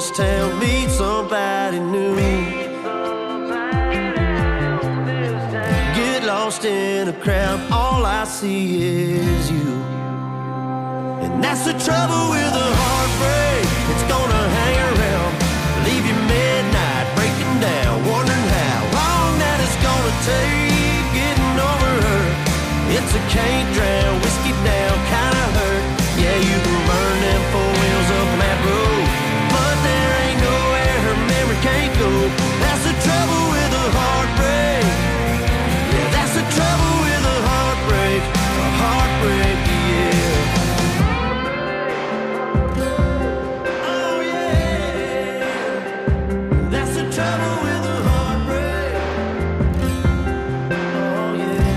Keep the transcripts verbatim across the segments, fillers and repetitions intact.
this town, meet somebody new. Get lost in a crowd, all I see is you. And that's the trouble with a heartbreak, it's gonna hang around, leave you midnight breaking down, wondering how long that it's gonna take getting over her. It's a can't drown, whiskey down kind of hurt. Yeah, you can burn them four wheels up on that road, but there ain't nowhere her memory can't go. That's the trouble with a heartbreak. Yeah, that's the trouble with a heartbreak. A heartbreak, yeah. Oh yeah. That's the trouble with a heartbreak. Oh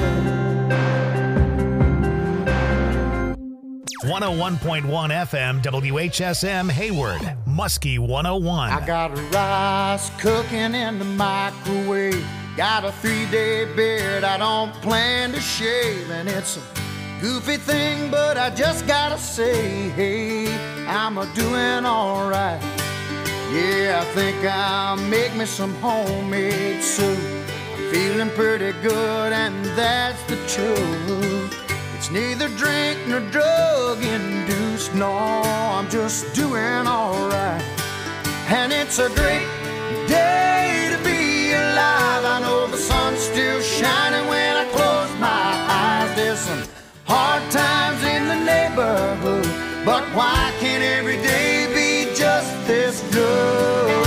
yeah. one oh one point one F M W H S M Hayward, Muskie one oh one. I got rice cooking in the microwave. Got a three-day beard I don't plan to shave. And it's a goofy thing, but I just gotta say, hey, I'm a doing all right. Yeah, I think I'll make me some homemade soup. I'm feeling pretty good, and that's the truth. It's neither drink nor drug induced, no, I'm just doing all right. And it's a great day to be alive. I know the sun's still shining when I close my eyes. There's some hard times in the neighborhood, but why can't every day be just this good?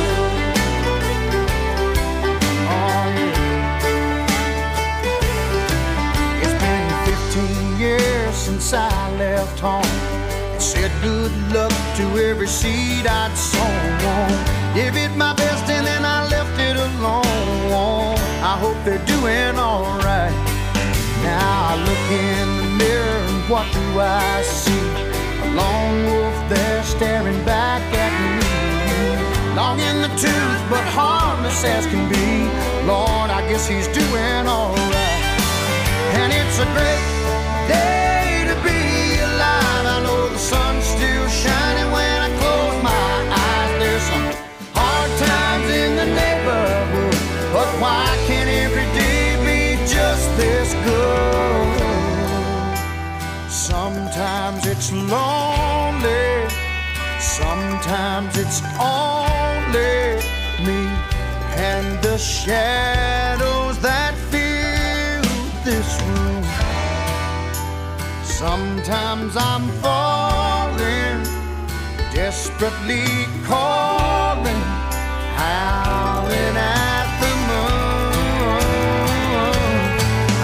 Oh yeah. It's been fifteen years since I left home. Said good luck to every seed I'd sown. Gave it my best and then I left it alone. I hope they're doing alright. Now I look in the mirror and what do I see? A lone wolf there staring back at me. Long in the tooth but harmless as can be. Lord, I guess he's doing alright. And it's a great day to be alive. I know the sun's still shining when I close my eyes. There's some hard times in the neighborhood, but why can't every day be just this good? Sometimes it's lonely, sometimes it's only me and the shadows that fill this room. Sometimes I'm falling, desperately calling, howling at the moon. I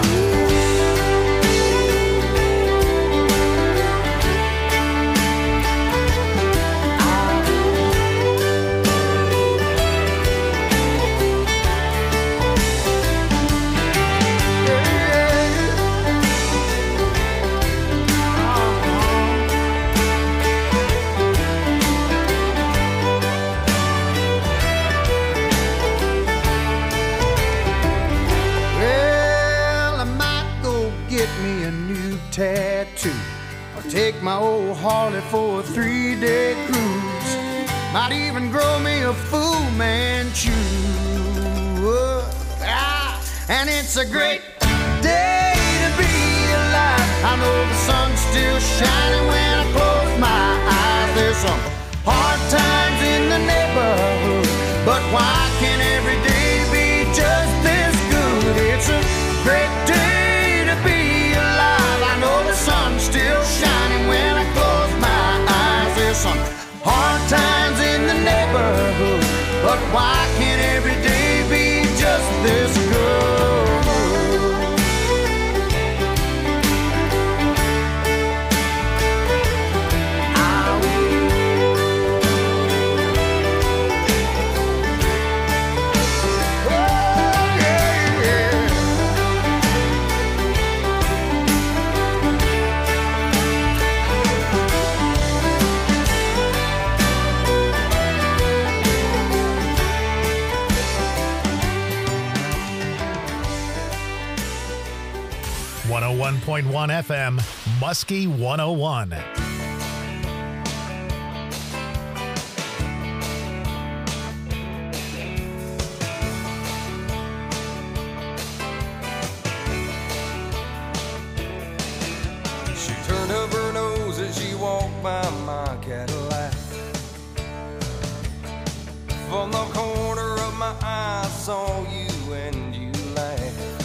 tattoo, or take my old Harley for a three-day cruise. Might even grow me a Fu Manchu. Ah, and it's a great day to be alive. I know the sun's still shining when I close my eyes. There's some hard times in the neighborhood, but why can't every day be just this good? It's a great day to be alive. I know the sun's still shining when I close my eyes. There's some hard times in the neighborhood, but why can't every day be just this good? one oh one point one F M, Muskie one oh one. From the corner of my eye I saw you and you laughed.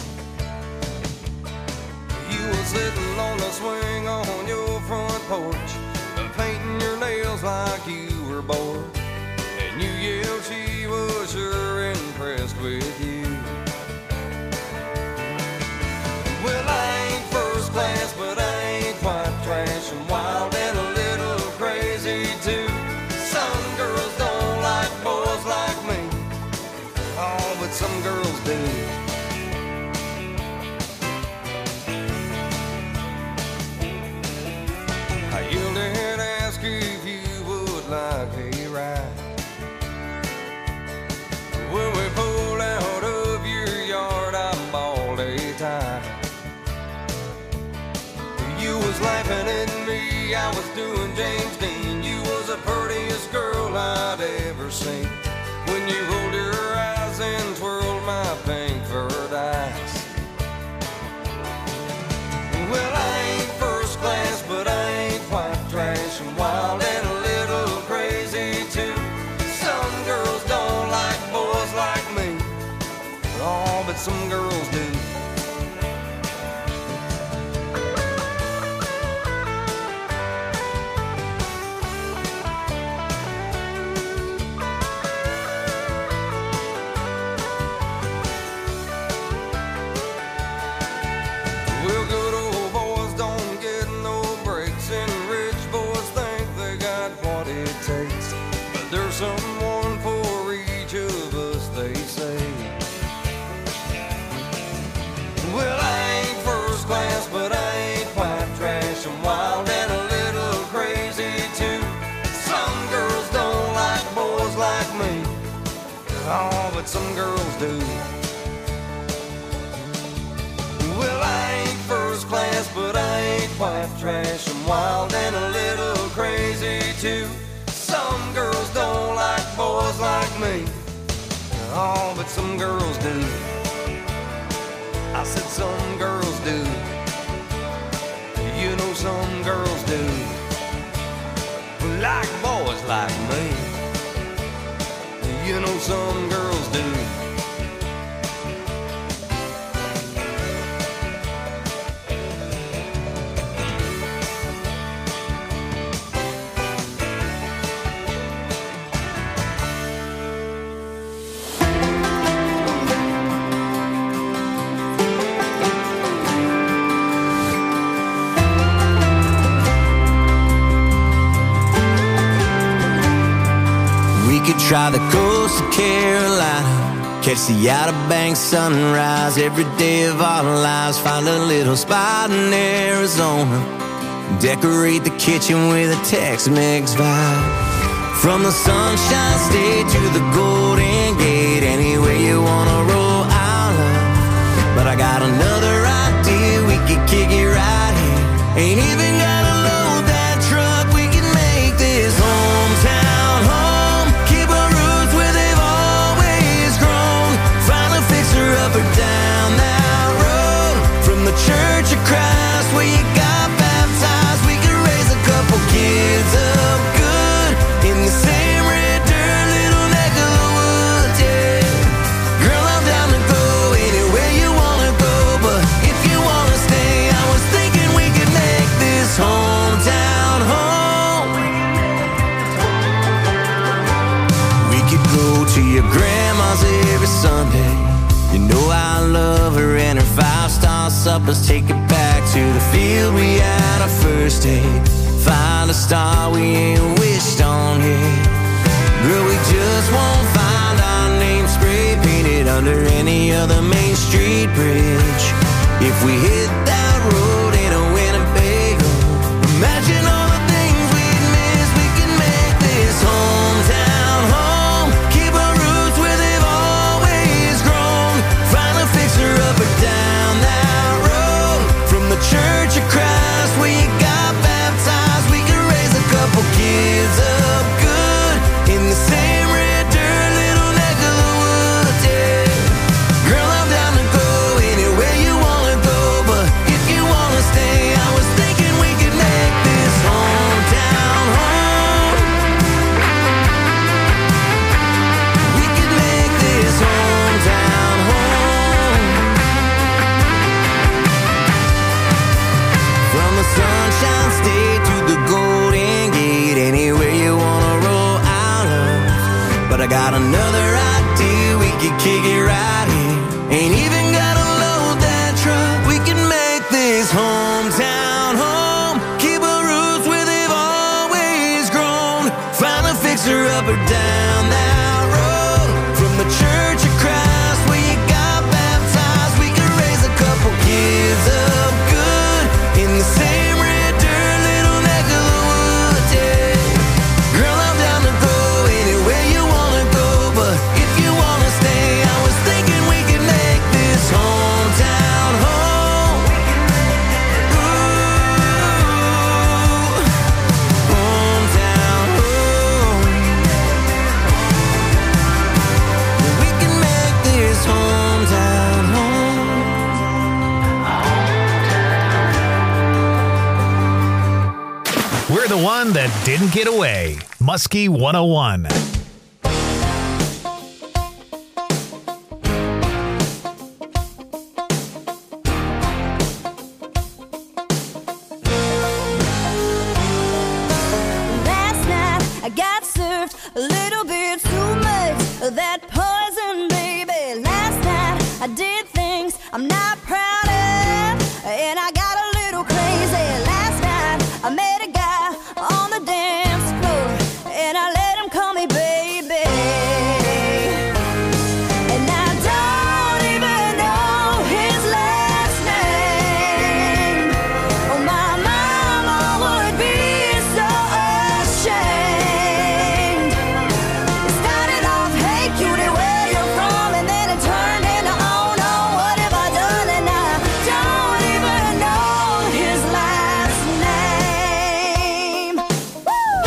You were sitting on the swing on your front porch, painting your nails like you were bored. And you yelled she was sure impressed with you. Well, I ain't first class, but I ain't quite trash, and wild and a little crazy too. Some girls don't like boys like me, oh, but some girls do. I yelled and asked if you would like a ride. When we pulled out of your yard, I bawled a tie. You was laughing at me, I was doing James Dean. You was the prettiest girl I'd ever seen. When you rolled your eyes and twirled my pink furred eyes. Well, I ain't first class, but I ain't quite trash, and wild and a little crazy too. Some girls don't like boys like me, oh, but some girls do. Well, good old boys don't get no breaks, and rich boys think they got what it takes. But there's someone for each of us, they say. Well, I ain't first class, but I ain't quite trash, and wild and a little crazy too. Some girls don't like boys like me, oh, but some girls do. Well, I ain't first class, but I ain't quite trash, I'm wild and a little crazy too. Some girls don't like boys like me, oh, but some girls do. I said some girls do. You know some girls do. Like boys like me. You know some girls do. Try the coast of Carolina, catch the Outer Banks sunrise every day of our lives. Find a little spot in Arizona, decorate the kitchen with a Tex-Mex vibe. From the Sunshine State to the Golden Gate, anywhere you wanna roll, I'll love. But I got another idea, we could kick it right here. Ain't even gotta load that truck, we can make this hometown home. Up or down that road, from the Church of Christ where you got baptized, we could raise a couple kids up good in the same red dirt little neck of the woods, yeah. Girl, I'm down to go anywhere you wanna go, but if you wanna stay, I was thinking we could make this hometown home. We could go to your grandma's every Sunday. You know I love her and her five-star suppers. Take it back to the field we had our first date. Find a star we ain't wished on yet. Girl, we just won't find our name spray painted under any other Main Street bridge. If we hit that road in a Winnebago, imagine all the things we'd miss. We can make this hometown home. Keep our roots where they've always grown. Find a fixer up or down that road, from the Church of Christ where you got baptized, we could raise a couple kids up good in the same red dirt little neck of the woods, yeah. Girl, I'm down to go anywhere you wanna go, but got another idea, we could kick it right here. Ain't even gotta load that truck, we can make this hometown home. Keep our roots where they've always grown. Find a fixer up or down that road. From the Church of Christ where you got baptized, we could raise a couple kids up good in the same red dirt little neck of the woods, yeah. Girl, I'm down to go anywhere you wanna go, but if you wanna stay, I was thinking we could make this hometown home. Ooh, hometown home. We can make this hometown home. We're the one that didn't get away. Muskie one oh one. Last night I got served a little bit too much of that poison, baby. Last night I did things I'm not proud of, and I got a little crazy. Last night I met a guy on the dance floor, and I let him call me baby. And I don't even know his last name. Oh, my mama would be so ashamed. It started off, hey cutie, where you from? And then it turned into, oh no, what have I done? And I don't even know his last name. Woo!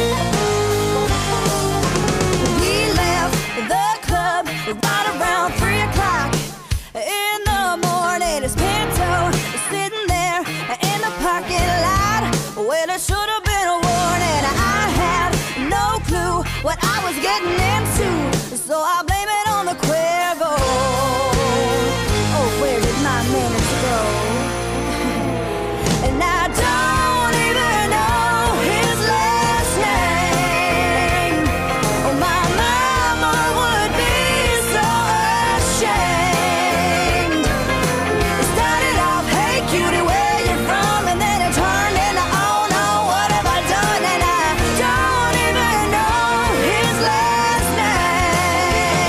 We left the club right around three o'clock in the morning. His Pinto was sitting there in the parking lot. Well, it should have been a warning. I had no clue what I was getting into, so I blame it on the Cuervo. Oh, where did my manners go? And I don't even know his last name. Oh, my mama would be so ashamed. It started off, hey cutie, where you from? And then it turned into, oh no, what have I done? And I don't even know his last name.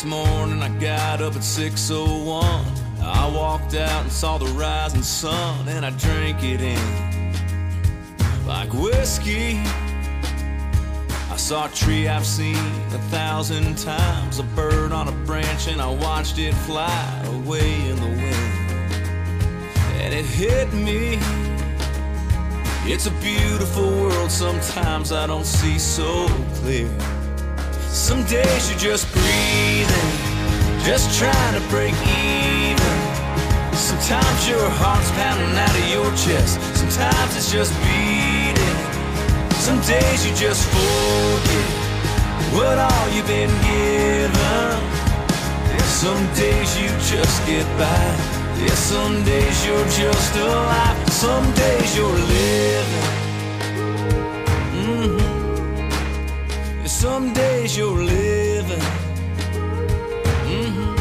next morning I got up at six oh one. I walked out and saw the rising sun, and I drank it in like whiskey. I saw a tree I've seen a thousand times, a bird on a branch, and I watched it fly away in the wind. And it hit me, it's a beautiful world, sometimes I don't see so clear. Some days you're just breathing, just trying to break even. Sometimes your heart's pounding out of your chest, sometimes it's just beating. Some days you just forget what all you've been given. Some days you just get by. Yeah, some days you're just alive. Some days you're living. Mm-hmm. Yeah, some days you're living. Mm-hmm.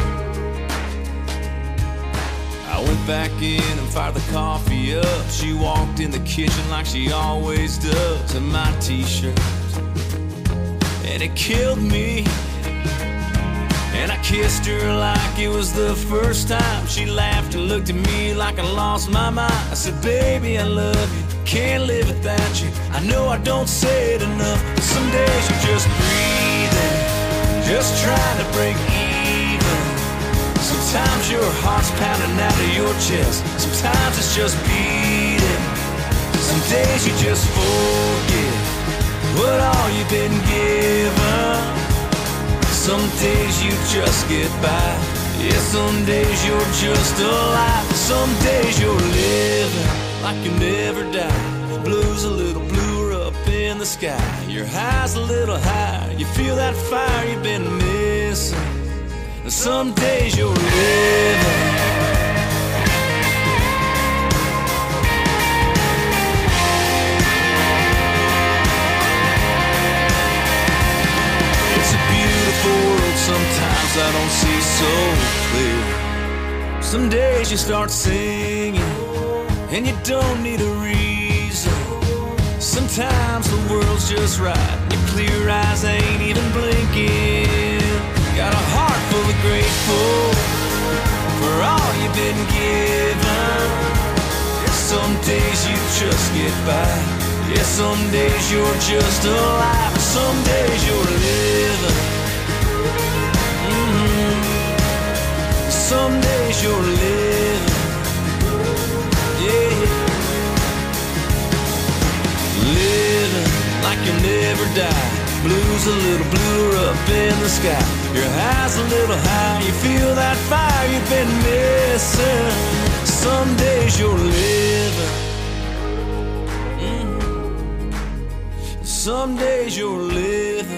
I went back in and fired the coffee up. She walked in the kitchen like she always does, in my t-shirt, and it killed me. And I kissed her like it was the first time. She laughed and looked at me like I lost my mind. I said, baby, I love you, can't live without you. I know I don't say it enough, but some days you're just breathing, just trying to break even. Sometimes your heart's pounding out of your chest, sometimes it's just beating. Some days you just forget what all you've been given. Some days you just get by. Yeah, some days you're just alive. Some days you're living like you never die. Blue's a little bluer up in the sky. Your high's a little higher. You feel that fire you've been missing. And some days you're living. World, sometimes I don't see so clear. Some days you start singing and you don't need a reason. Sometimes the world's just right and your clear eyes ain't even blinking. Got a heart full of grateful for all you've been given. Some days you just get by. Yeah, some days you're just alive. Some days you're living. Some days you're living, yeah. Living like you never die. Blue's a little bluer up in the sky. Your high's a little high. You feel that fire you've been missing. Some days you're living. Mm-hmm. Some days you're living.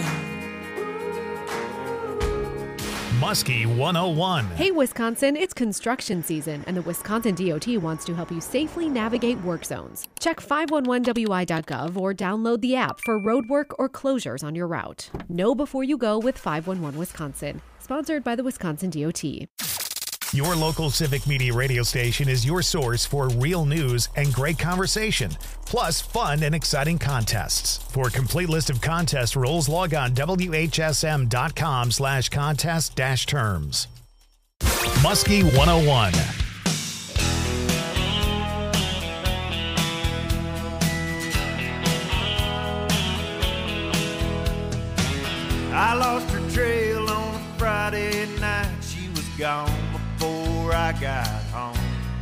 Muskie one oh one. Hey, Wisconsin, it's construction season, and the Wisconsin D O T wants to help you safely navigate work zones. Check five one one W I dot gov or download the app for road work or closures on your route. Know before you go with five one one Wisconsin. Sponsored by the Wisconsin D O T. Your local Civic Media radio station is your source for real news and great conversation, plus fun and exciting contests. For a complete list of contest rules, log on W H S M dot com slash contest dash terms. Muskie one oh one. I lost her trail on a Friday night. She was gone before I got home.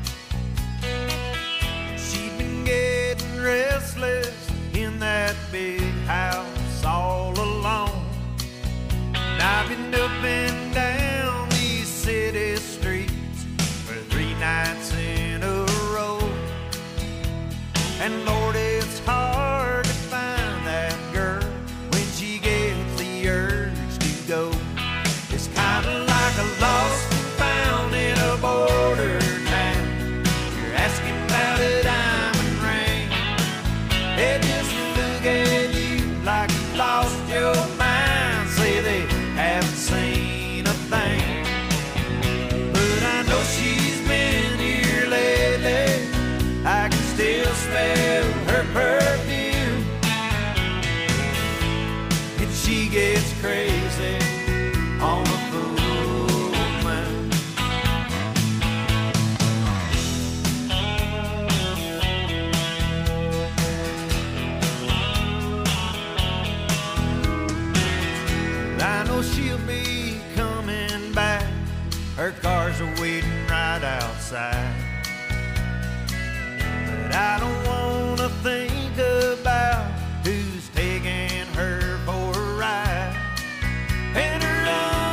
She'd been getting restless in that big house all alone. And I've been up and down these city streets for three nights in a row. And Lord, it's hard to find that girl when she gets the urge to go. It's kind of like a lost and found in a border town. You're asking about a diamond ring. They just look at you like you lost your mind. Say they haven't seen a thing. But I know she's been here lately. I can still smell outside. But I don't wanna think about who's taking her for a ride. And her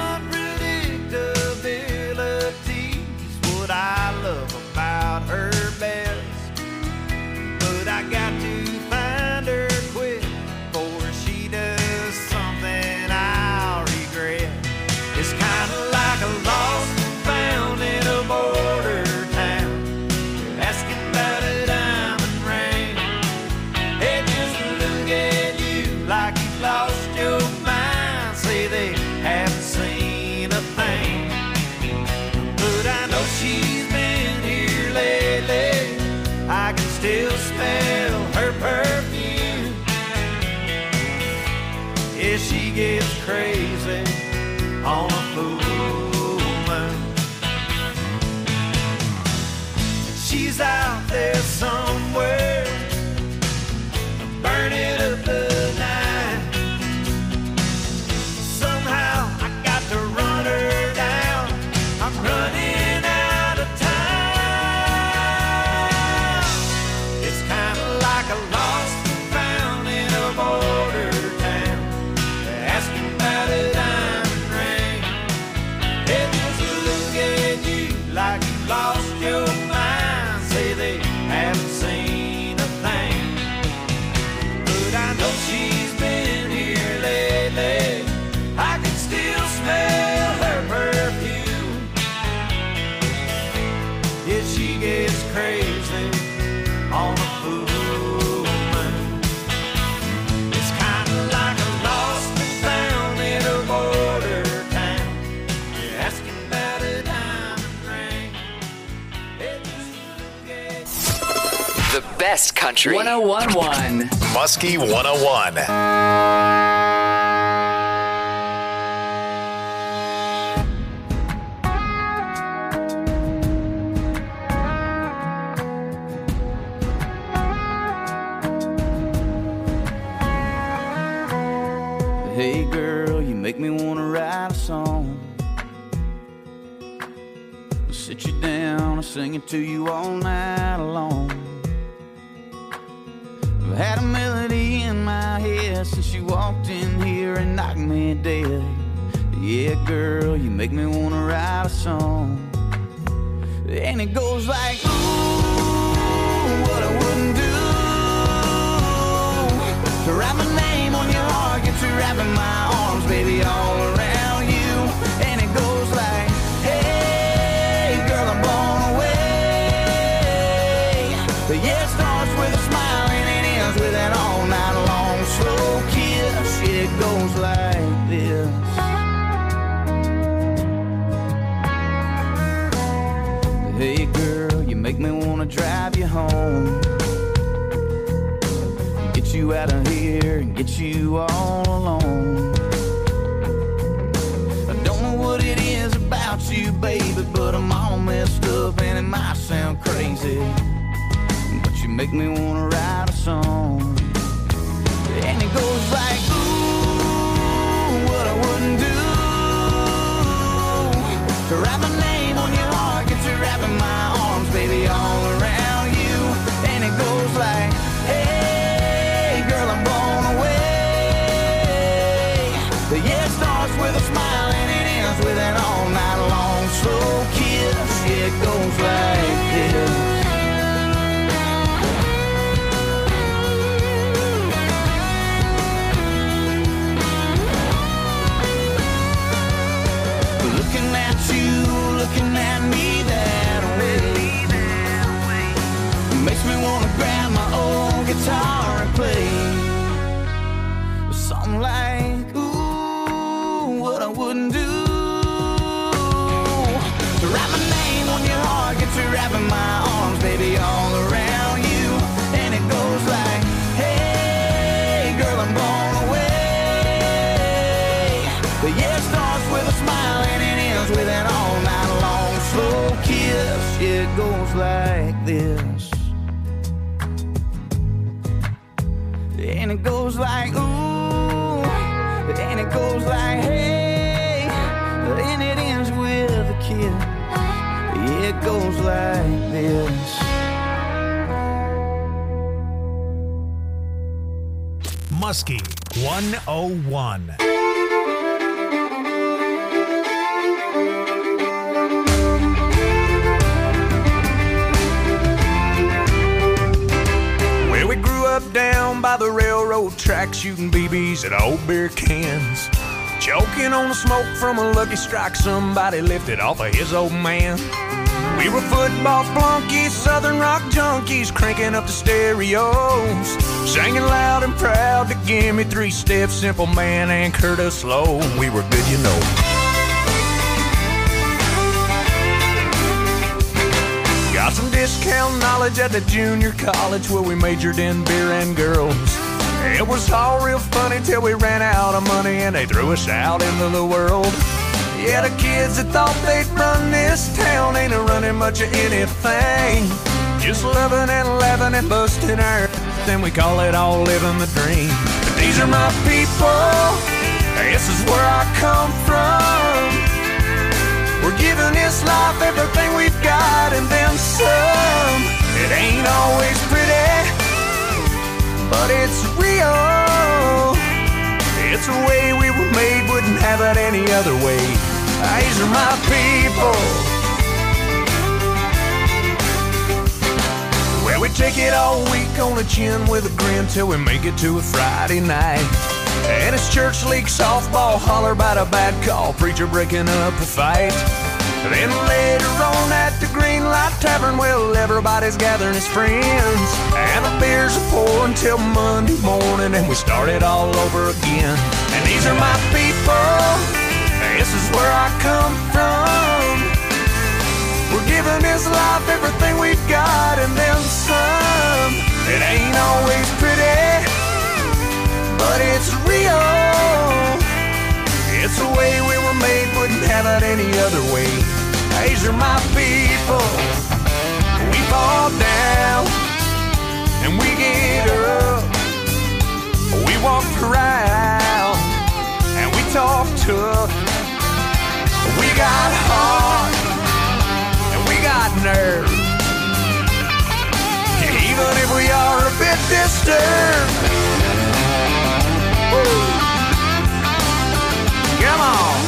unpredictability's what I love about her best. But I got to find her quick before she does something I'll regret. It's kinda like a lost and found in a border town. You're asking about a diamond ring. They just look at you like you've lost your mind. Say they haven't seen a thing. But I know she's been here lately. I can still smell her perfume. Yeah, she gets crazy on a full moon. She's out there somewhere, burning up the night. Somehow I got to run her down. I'm running out of time. It's kind of like a lost and found in a border town. They're asking about a diamond ring. They just look at you like you lost your mind. Say they haven't seen a thing. But I know she's been here lately. I can still smell her perfume. Yeah, she gets crazy on a full moon. It's kinda like a lost and found in a border town. You're asking about a diamond ring. They just look at The best country. one oh one point one. Muskie one oh one. Hey girl, you make me wanna write a song. Sit you down and sing it to you all night long. I've had a melody in my head since you walked in here and knocked me dead. Yeah, girl, you make me wanna write a song. And it goes like, ooh, what I wouldn't do to write my name on your heart, get you wrapping my arms, baby, all around you. And it goes like, hey, girl, I'm blown away. But yeah, it starts with a smile and it ends with an all night long slow kiss. It goes like this. Hey girl, you make me wanna drive you home, get you out of here and get you all alone. I don't know what it is about you, baby, but I'm all messed up and it might sound crazy, but you make me wanna write a song. And it goes like, ooh, what I wouldn't do to write my name on your heart, get you wrapping my arms, baby, all around you. And it goes like, hey, girl, I'm blown away. But yeah, it starts with a smile and it ends with an all night long slow kiss. Yeah, it goes like this. Looking at you, looking at me that way, makes me wanna grab my old guitar and play something like, ooh, what I wouldn't do to write my name on your heart, get you wrapping my arms, baby, all around you. And it goes like, hey, girl, I'm blown away. But yeah, it starts with a smile and it ends with an all night long slow kiss. Yeah, it goes like this. And it goes like, ooh, and it goes like, hey, and it ends with a kiss. Yeah, it goes like this. Muskie one oh one. Well, we grew up down by the railroad track, shooting B Bs at old beer cans, choking on the smoke from a Lucky Strike somebody lifted off of his old man. We were football flunkies, southern rock junkies, cranking up the stereos, singing loud and proud to Give Me Three Steps, Simple Man, and Curtis Slow. We were good, you know. Got some discount knowledge at the junior college where we majored in beer and girls. It was all real funny till we ran out of money and they threw us out into the world. Yeah, the kids that thought they'd run this town ain't a running much of anything. Just loving and laughing and busting our then we call it all living the dream. But these are my people, this is where I come from. We're giving this life everything we've got and then some. It ain't always pretty, but it's real. It's the way we were made, wouldn't have it any other way. These are my people. Well, we take it all week on the chin with a grin till we make it to a Friday night. And it's church league softball, holler about a bad call, preacher breaking up a fight. Then later on at the Green Light Tavern, well, everybody's gathering as friends, and the beers are pouring till Monday morning, and we start it all over again. And these are my people, this is where I come from. We're giving this life everything we've got and then some. It ain't always pretty, but it's real. It's the way we were made, wouldn't have it any other way. These are my people. We fall down and we get up. We walk around and we talk tough. We got heart and we got nerve, even if we are a bit disturbed. Woo. Come on.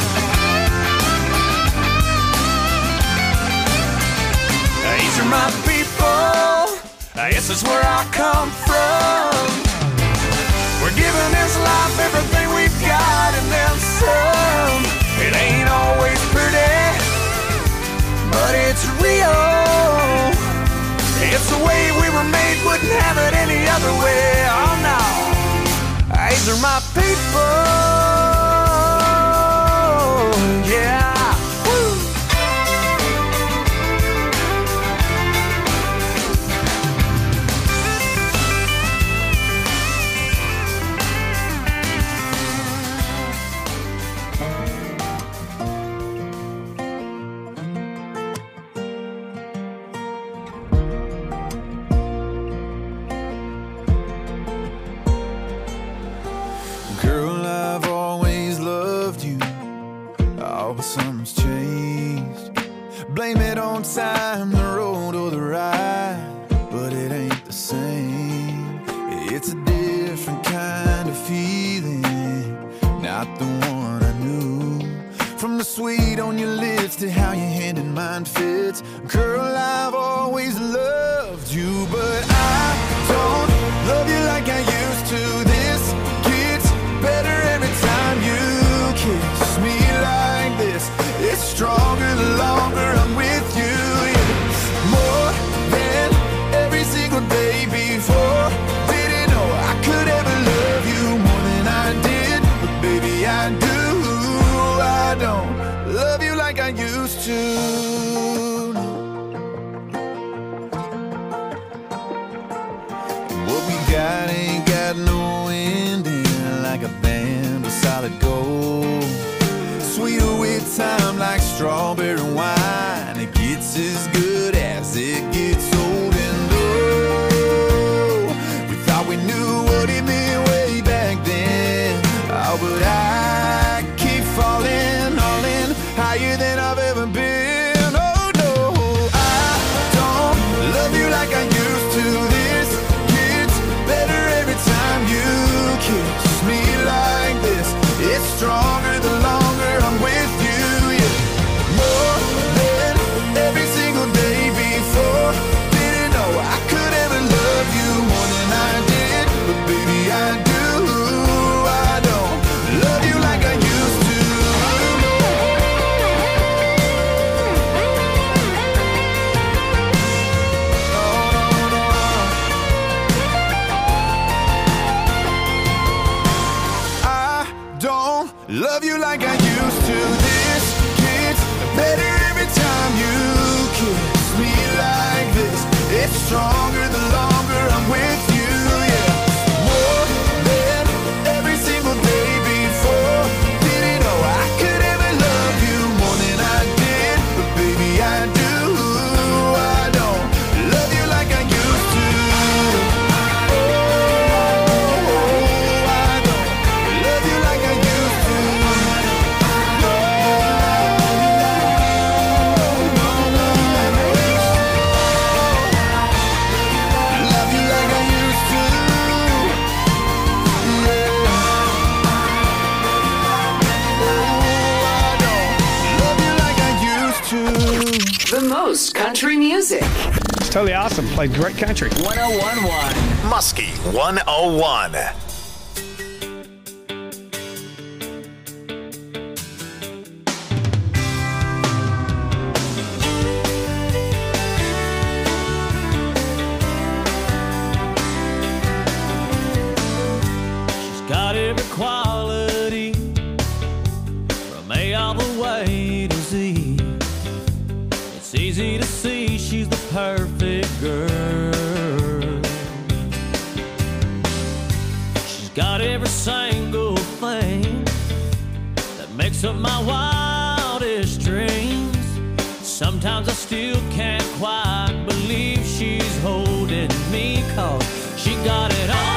These are my people. This is where I come from. We're giving this life everything we've got and then some. It ain't always pretty, but it's real. It's the way we were made, wouldn't have it any other way. Oh no. These are my people. Yeah. Woo. Girl, I've always loved you. Oh, but something's changed. Blame it on time, the road or the ride, but it ain't the same. It's a different kind of feeling, not the one I knew. From the sweet on your lips to how your hand in mine fits. Girl, I've always loved you, but I don't love you like I used to. This gets better every time you kiss me like this. It's stronger the longer I'm with you. Yeah. More than every single day before. Didn't know I could ever love you more than I did, but baby I do. I don't love you like I used to. What we got ain't got no ending, like a band of solid gold. Sweeter with time like strawberry wine. It gets as good as it gets old. And oh, we thought we knew what it meant way back then. Oh, but I keep falling, all in, higher than I've ever been. Oh no, country music. It's totally awesome. Played great country. one oh one point one Muskie one oh one. Got every quality from A all the way to Z. It's easy to see she's the perfect girl. She's got every single thing that makes up my wildest dreams. Sometimes I still can't quite believe she's holding me, 'cause she got it all.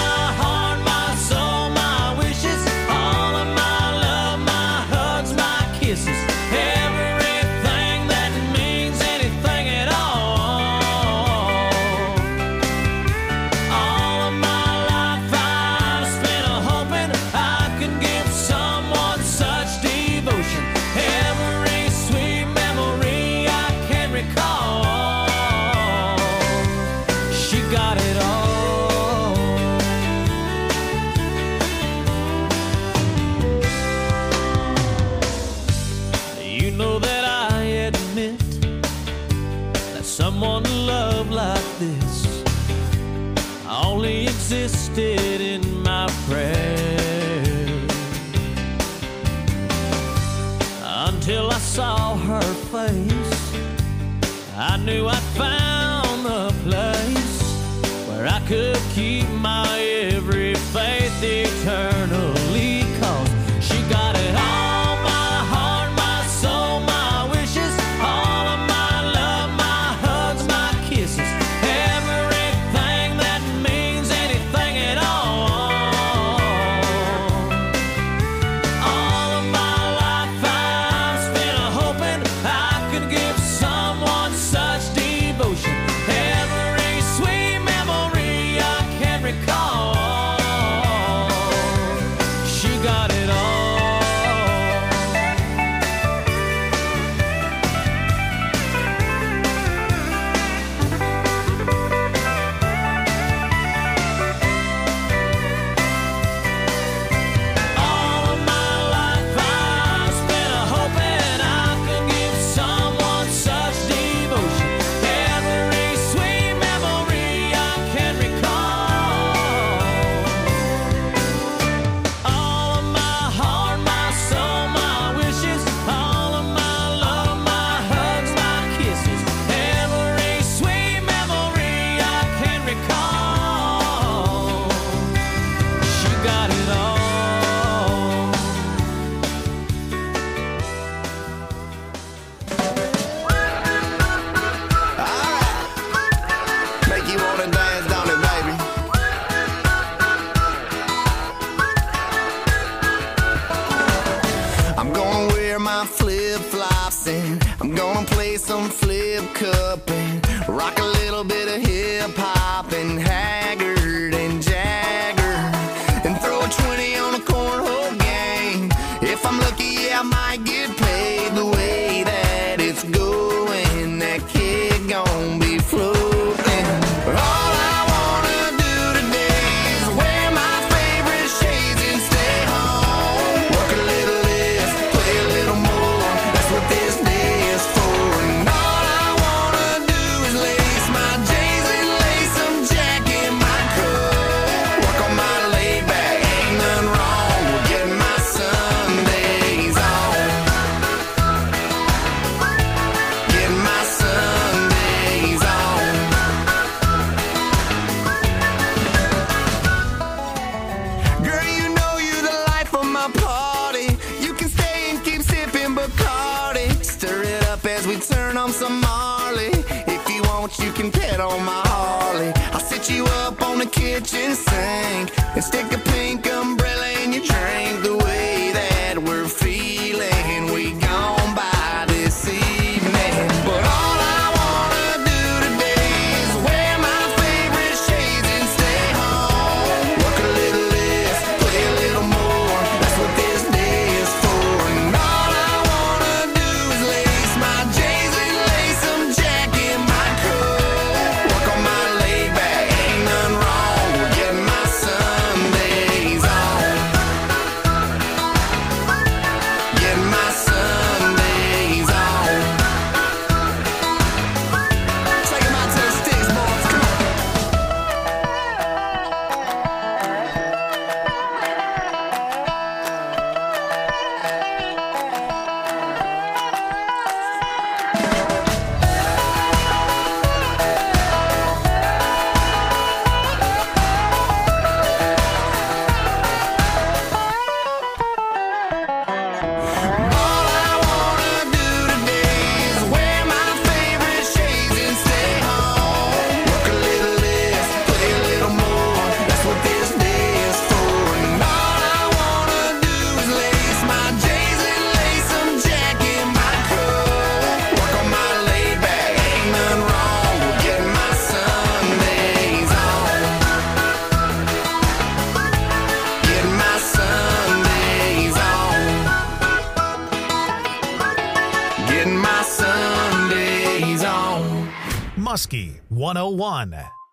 Existed in my prayers until I saw her face. I knew I'd found the place where I could keep my every faith eternally, 'cause she got it all, my heart, my soul, my wishes, all of my love, my hugs, my kisses, everything that means anything at all. All of my life I've spent hoping I could give someone such devotion, every sweet memory I can recall. She got it all. All of my life I've spent hoping I could give someone such devotion, every sweet memory I can recall. All of my heart, my soul, my wishes, all of my love, my hugs, my kisses, every sweet memory I can recall. She got it all. Make you wanna dance, don't it, baby? I'm gonna wear my flip-flops and I'm gonna play some flip cup and rock a little bit of hip-hop and Haggard and Jagger and throw a twenty on a cornhole game. If I'm lucky, yeah, I might get paid the way that it's going. That kid gon' be floating. All I wanna do today is wear my favorite shades and stay home. Work a little less, play a little more. That's what this day is for. And all I wanna do is lace my J's and lace some Jack in my coat. Work on my laid back, ain't nothing wrong with getting my Sundays on. Getting my Sundays on. Girl, you know you the life of my party. You can stay and keep sipping Bacardi. Stir it up as we turn on some Marley. If you want, you can pet on my Harley. I'll sit you up on the kitchen sink and stick a pink umbrella in your drink. The way that we're feeling, we gon' buy this evening. But all I wanna do today is wear my favorite shades and stay home. Work a little less, play a little more. That's what this day is for. And all I wanna do is lace my J's and lace some Jack Muskie one oh one.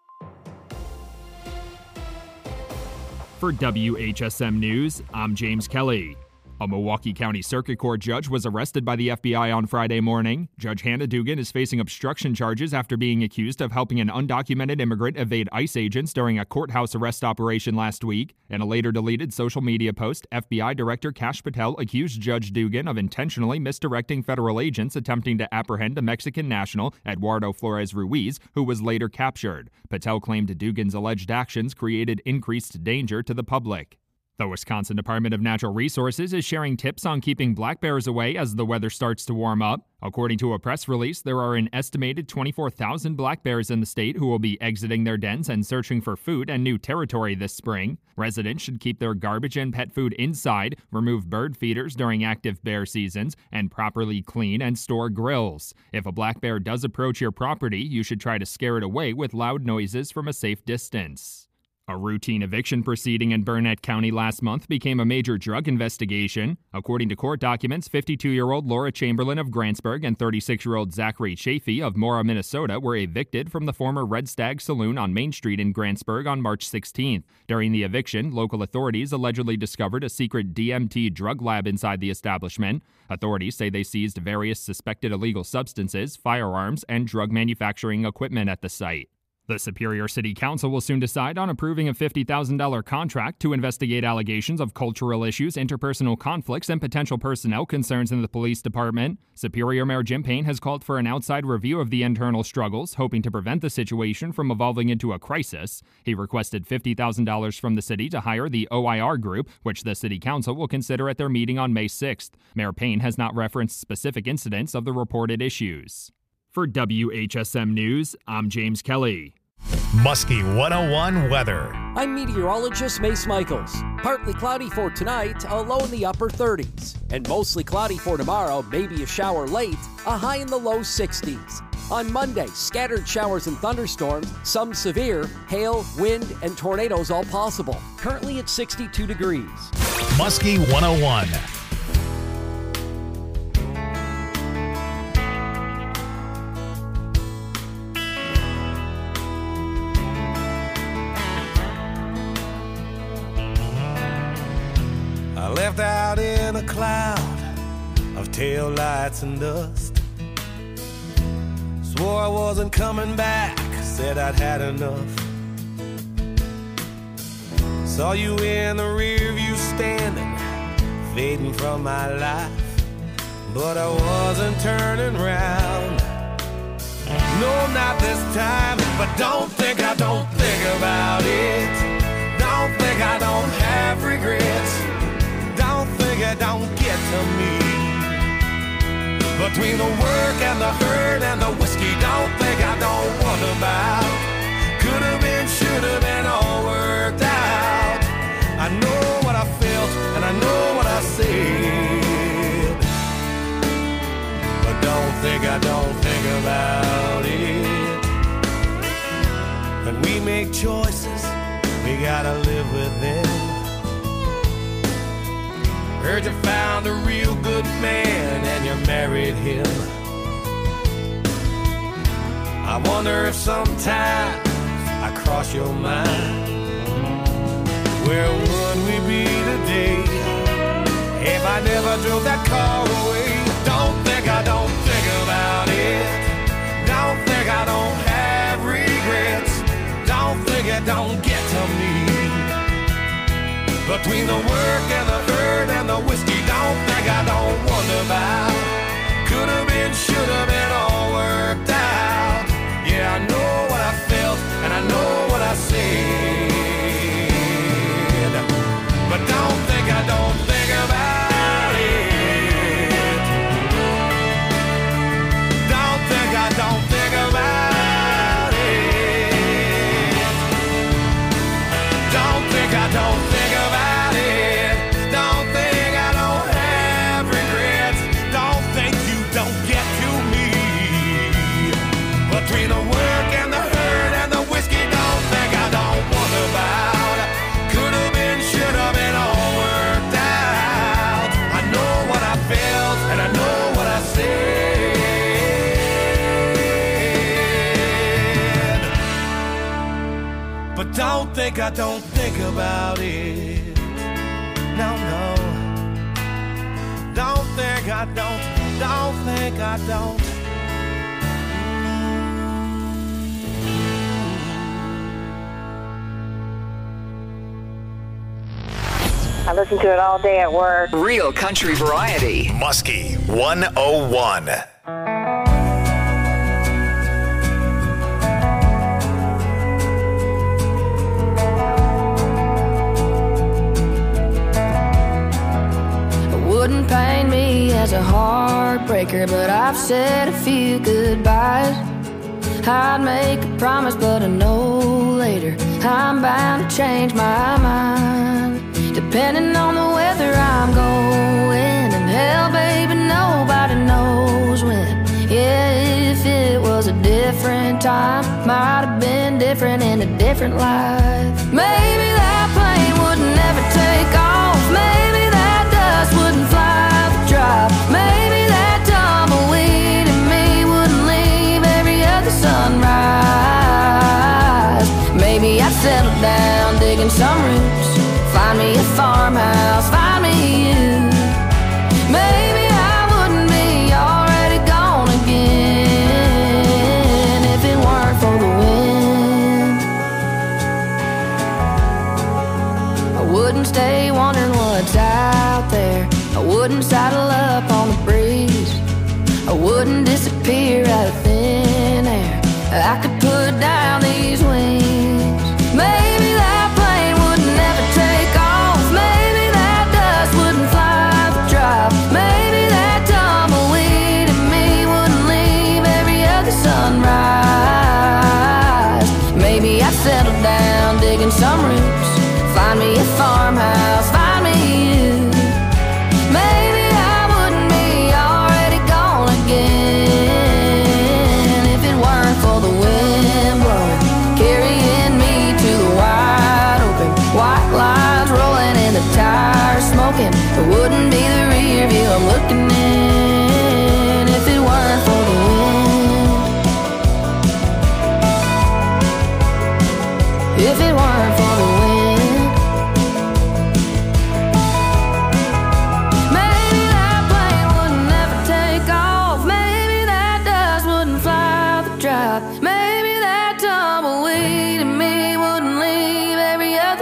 For W H S M News, I'm James Kelly. A Milwaukee County Circuit Court judge was arrested by the F B I on Friday morning. Judge Hannah Dugan is facing obstruction charges after being accused of helping an undocumented immigrant evade ICE agents during a courthouse arrest operation last week. In a later deleted social media post, F B I Director Kash Patel accused Judge Dugan of intentionally misdirecting federal agents attempting to apprehend a Mexican national, Eduardo Flores Ruiz, who was later captured. Patel claimed Dugan's alleged actions created increased danger to the public. The Wisconsin Department of Natural Resources is sharing tips on keeping black bears away as the weather starts to warm up. According to a press release, there are an estimated twenty-four thousand black bears in the state who will be exiting their dens and searching for food and new territory this spring. Residents should keep their garbage and pet food inside, remove bird feeders during active bear seasons, and properly clean and store grills. If a black bear does approach your property, you should try to scare it away with loud noises from a safe distance. A routine eviction proceeding in Burnett County last month became a major drug investigation. According to court documents, fifty-two-year-old Laura Chamberlain of Grantsburg and thirty-six-year-old Zachary Chafee of Mora, Minnesota were evicted from the former Red Stag Saloon on Main Street in Grantsburg on March sixteenth. During the eviction, local authorities allegedly discovered a secret D M T drug lab inside the establishment. Authorities say they seized various suspected illegal substances, firearms, and drug manufacturing equipment at the site. The Superior City Council will soon decide on approving a fifty thousand dollars contract to investigate allegations of cultural issues, interpersonal conflicts, and potential personnel concerns in the police department. Superior Mayor Jim Payne has called for an outside review of the internal struggles, hoping to prevent the situation from evolving into a crisis. He requested fifty thousand dollars from the city to hire the O I R group, which the City Council will consider at their meeting on May sixth. Mayor Payne has not referenced specific incidents of the reported issues. For W H S M News, I'm James Kelly. Muskie one oh one weather. I'm meteorologist Mace Michaels. Partly cloudy for tonight, a low in the upper thirties. And mostly cloudy for tomorrow, maybe a shower late, a high in the low sixties. On Monday, scattered showers and thunderstorms, some severe, hail, wind, and tornadoes all possible. Currently at sixty-two degrees. Muskie one oh one. I left out in a cloud of taillights and dust. Swore I wasn't coming back, said I'd had enough. Saw you in the rear view standing, fading from my life. But I wasn't turning round. No, not this time. But don't think I don't think about it. Don't think I don't have regrets. Don't think it don't get to me. Between the work and the hurt and the whiskey, don't think I don't wonder about. Could have been, should have been, all worked out. I know what I felt and I know what I said. But don't think I don't think about it. When we make choices, we gotta live with them. Heard you found a real good man and you married him. I wonder if sometimes I cross your mind. Where would we be today if I never drove that car away? Don't think I don't think about it. Don't think I don't have regrets. Don't think it don't get to me. Between the work and the hurt and the whiskey, don't think I don't wonder about. Could have been, should have been, all worked out. Yeah, I know what I felt and I know what I said. But don't think I don't think about it. Don't think I don't think about it. Don't think I don't think don't think I don't have regrets. Don't think you don't get to me. But don't think I don't think about it. No, no. Don't think I don't, don't think I don't. I listen to it all day at work. Real country variety. Muskie one oh one. Wouldn't paint me as a heartbreaker, but I've said a few goodbyes. I'd make a promise, but I know later I'm bound to change my mind. Depending on the weather I'm going, and hell, baby, nobody knows when. Yeah, if it was a different time, might have been different in a different life. Maybe that plane would never take off. Maybe that dust wouldn't fly the drop. Maybe that tumbleweed in me wouldn't leave every other sunrise. Maybe I'd settle down digging some roots, find me a farmhouse, find me you. Maybe I wouldn't be already gone again if it weren't for the wind. I wouldn't stay wondering what's out there. I wouldn't saddle up on the breeze. I wouldn't disappear out of thin air. I could put down these wings. Maybe that plane would never take off. Maybe that dust wouldn't fly the drop. Maybe that tumbleweed in me wouldn't leave every other sunrise. Maybe I'd settle down digging some roots, find me a farmhouse, find me you. Maybe I wouldn't be already gone again if it weren't for the wind blowing, carrying me to the wide open. White lines rolling and the tires smoking. It wouldn't be the rear view I'm looking in if it weren't for the wind. If it weren't for the wind. Maybe that plane would never take off. Maybe that dust wouldn't fly the drop. Maybe that tumbleweed in me wouldn't leave every other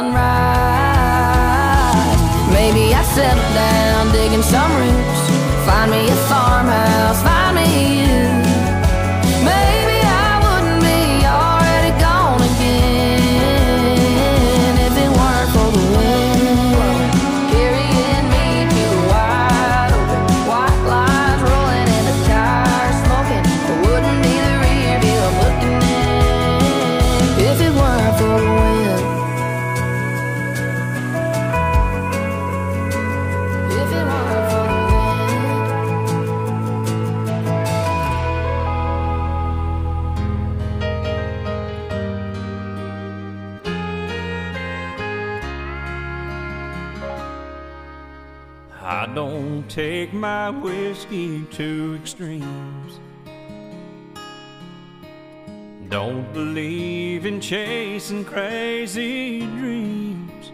sunrise. Maybe I'd settle down digging some roots, find me a farmhouse, find me you. Maybe I wouldn't be already gone again if it weren't for the wind carrying me to the wide open. White lines rolling and the tires smoking. It wouldn't be the rear view I'm looking in if it weren't for the wind. If it weren't for the I don't take my whiskey to extremes. Don't believe in chasing crazy dreams.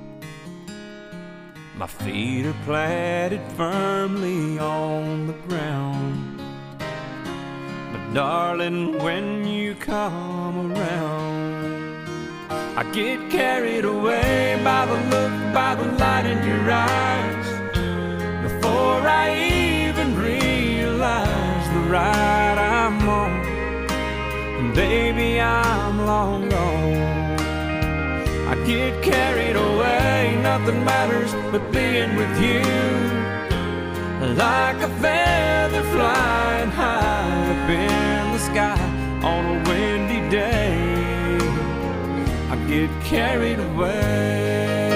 My feet are planted firmly on the ground. But darling, when you come around, I get carried away by the look, by the light in your eyes. Before I even realize the ride I'm on, and baby, I'm long gone. I get carried away, nothing matters but being with you. Like a feather flying high up in the sky on a windy day, I get carried away.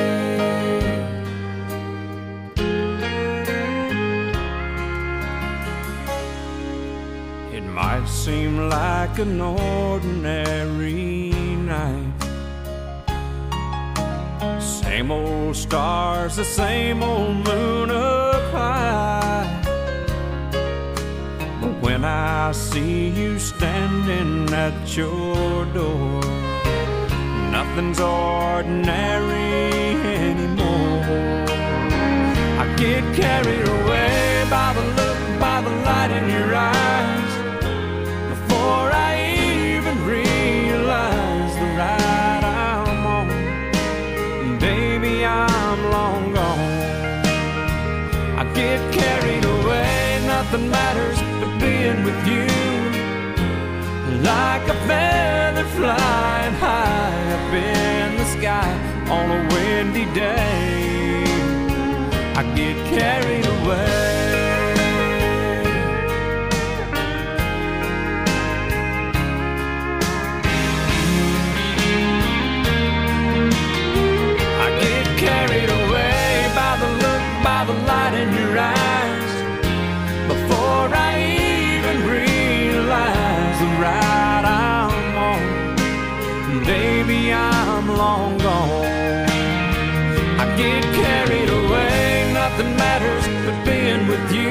It might seem like an ordinary night, same old stars, the same old moon up high. But when I see you standing at your door, nothing's ordinary anymore. I get carried away by the look, by the light in your eyes, before I even realize the ride I'm on. Baby, I'm long gone. I get carried away, nothing matters but being with you. Like a feather flying high up in the sky on a windy day, I get carried away. I get carried away by the look, by the light in your eyes, before I even realize the ride I'm on. Baby, I'm long gone. I get carried away, nothing matters but being with you.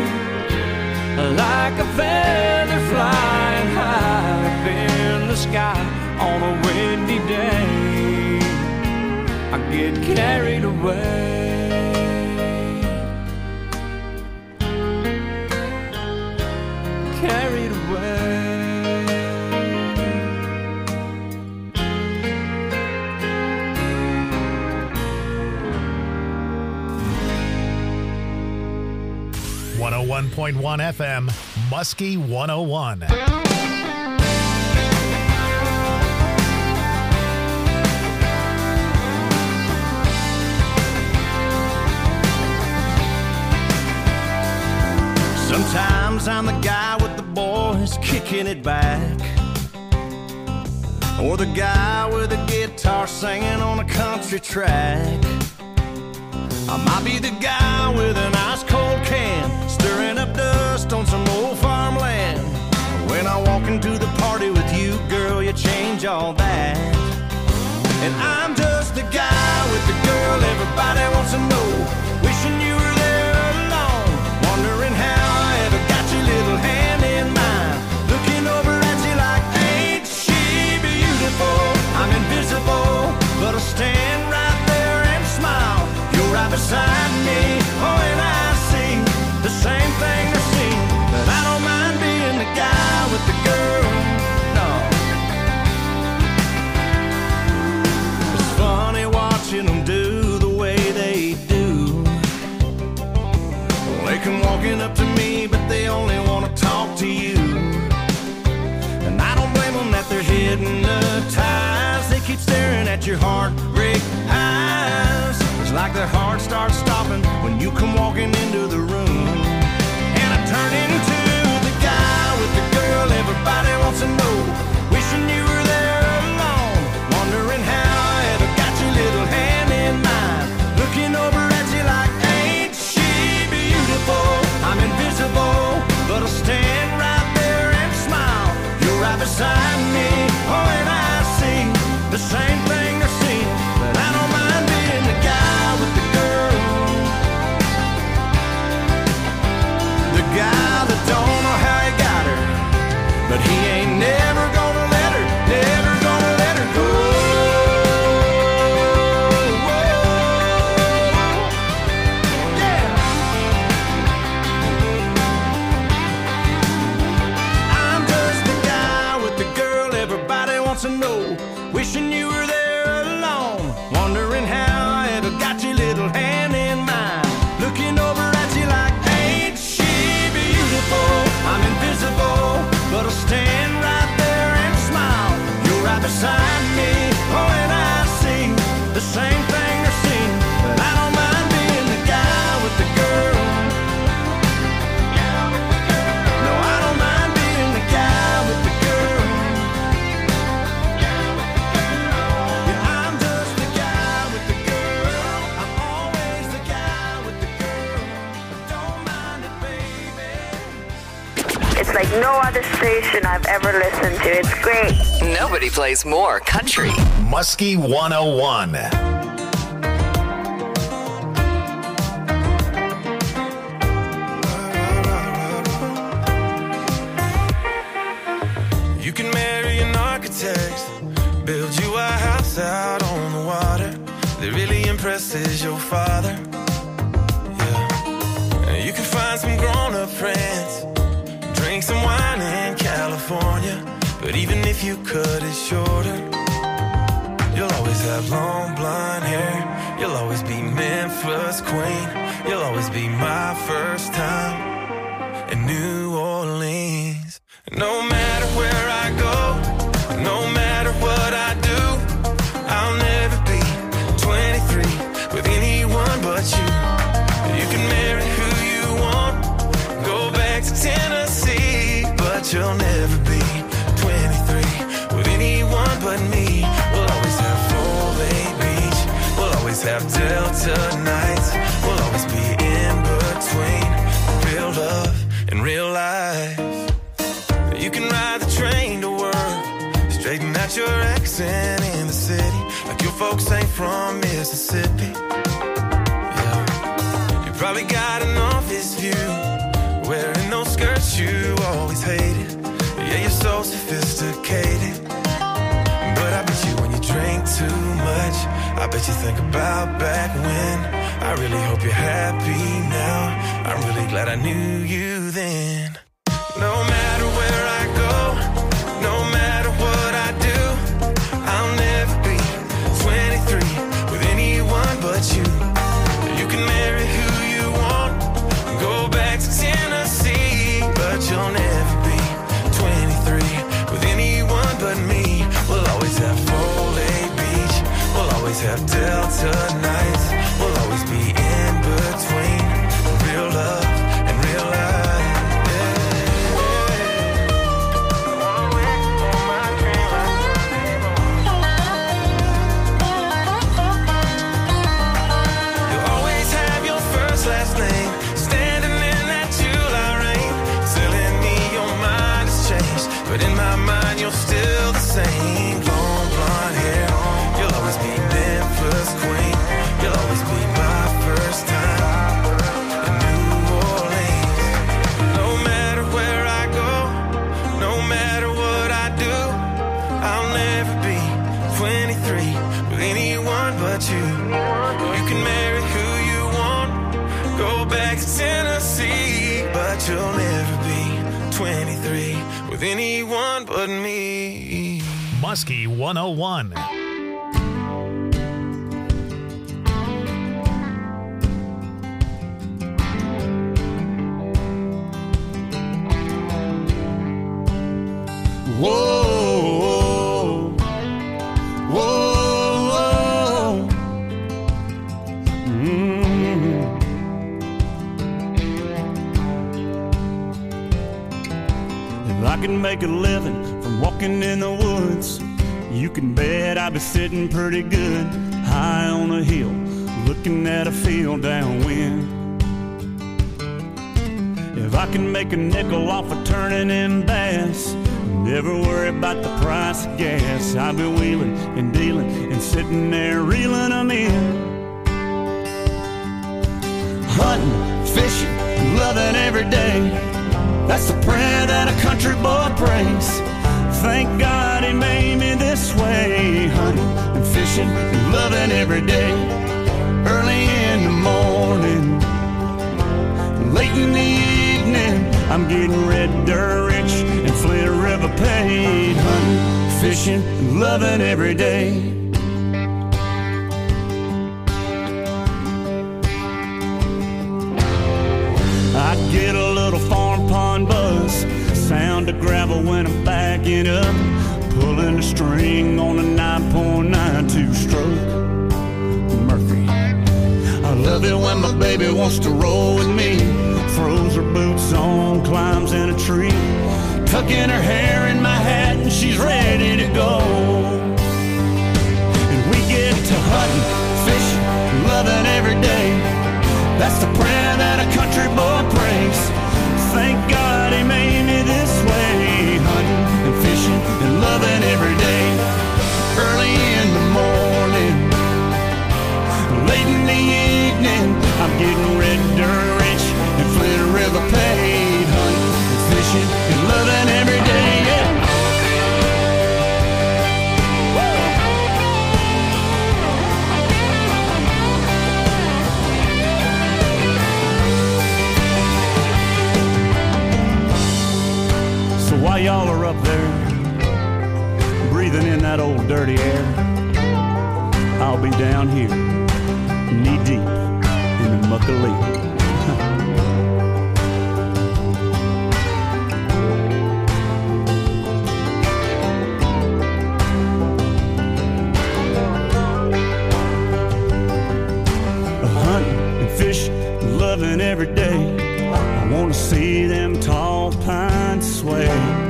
Like a feather flying high up in the sky on a windy day, I get carried away. Carried away. one oh one point one F M, Muskie one oh one. Sometimes I'm the guy with the boys kicking it back, or the guy with a guitar singing on a country track. I might be the guy with an ice cold can, stirring up dust on some old farmland. When I walk into the party with you, girl, you change all that. And I'm just the guy with the girl everybody wants to know, wishing you were there alone, wondering how I ever got your little hand in mine, looking over at you like, ain't she beautiful? I'm invisible, but I'll stand right there and smile. You're right beside me, oh, and I see the same thing they're seeing, but I don't mind being the guy with the girl, no. It's funny watching them do the way they do. They come walking up to me, but they only want to talk to you. And I don't blame them that they're hypnotized. They keep staring at your heartbreak eyes. It's like their heart starts stopping when you come walking into the room. And I turn into the guy with the girl everybody wants to know, wishing you were there alone, wondering how I ever got your little hand in mine, looking over at you like, ain't she beautiful? I'm invisible, but I'll stand right there and smile. You're right beside me, oh, and I see the same thing they're seeing, but I don't mind being the guy with the girl, the guy that don't know how he got her, but he ain't never gonna let her, never gonna let her go. Yeah. I'm just the guy with the girl everybody wants to know, wishing you were there alone, wondering how I ever got your little hand in mine, looking over at you like, ain't she beautiful? I'm invisible, but I'll stand right there and smile. You're right beside me, oh, and I see the same thing they're seeing, but I don't mind being the guy with the girl. No, I don't mind being the guy with the girl. Yeah, I'm just the guy with the girl. I'm always the guy with the girl. But don't mind it, baby. It's like no other station I've ever listened to. It's great. Nobody plays more country. Muskie one oh one. You can marry an architect, build you a house out on the water that really impresses your father. Yeah. And you can find some grown-up friends, drink some wine in California, but even if you cut it shorter, you'll always have long blonde hair. You'll always be Memphis queen. You'll always be my first time in New Orleans. No matter where I go, no matter what I do, I'll never be twenty-three with anyone but you. You can marry who you want, go back to Tennessee, but you'll never be twenty-three with anyone but me. We'll always have Full Bay Beach, we'll always have Delta nights, we'll always be in between real love and real life. You can ride the train to work, straighten out your accent in the city, like your folks ain't from Mississippi. Yeah. You probably got an office view, wearing those skirts you always hated. Yeah, you're so sophisticated, but I bet you when you drink too much, I bet you think about back when. I really hope you're happy now, I'm really glad I knew you then. No matter where I go, no matter what I do, I'll never be twenty-three with anyone but you. You can marry who you want, go back to Tennessee, but you'll never be twenty-three with anyone but me. We'll always have Full Bay Beach, we'll always have Delta nights, we'll always be in between real love and real life. Last name, standing in that July rain, telling me your mind has changed, but in my mind you're still the same. Long blonde hair, you'll always be Memphis queen, you'll always be my first time in New Orleans. No matter where I go, no matter what I do, I'll never be twenty-three with anyone but you. You can marry who you want, go back to Tennessee, but you'll never be twenty-three with anyone but me. Muskie one oh one. Whoa, whoa, whoa. Mm. If I can make a living from walking in the woods, you can bet I'd be sitting pretty good high on a hill, looking at a field downwind. If I can make a nickel off of turning in bass, never worry about the price of gas, I'll be wheeling and dealing and sitting there reeling them in. Hunting, fishing, loving every day, that's the prayer that a country boy prays. Thank God he made me this way. Hunting and fishing and loving every day. Early in the morning, late in the evening, I'm getting red dirt rich and Flint River paid. Hunting, fishing and loving every day. I get a little farm pond buzz, sound of gravel when I'm backing up, pulling a string on a nine point nine two stroke Murphy. I love it when my baby wants to roll with me, throws her boots on, climbs in a tree, tucking her hair in my hat and she's ready to go. And we get to hunting, fishing, loving every day, that's the prayer that a country boy prays. Thank God he made me this way. Hunting and fishing and loving every day. Early in the morning, late in the evening, I'm getting red dirt rich and Flint River paid. Hunting and fishing and loving every day, yeah. breathing in that old dirty air, I'll be down here, knee deep in the muck of leaf. Loving every day, I want to see them tall pines sway.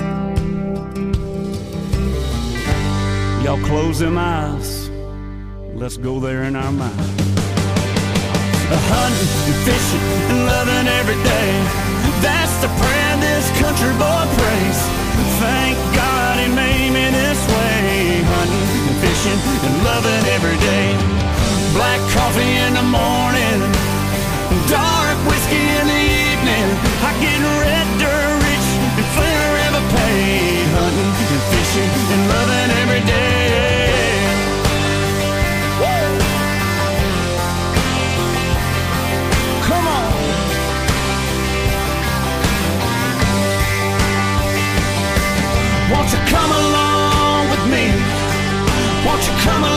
Y'all close them eyes, let's go there in our mind. A hunting and fishing and loving every day, that's the prayer this country boy prays. Thank God he made me this way. Hunting and fishing and loving every day. Black coffee in the morning, dark whiskey in the evening. I get red dirt rich and forever paid. Hunting and fishing and loving every day. Woo! Come on. Won't you come along with me? Won't you come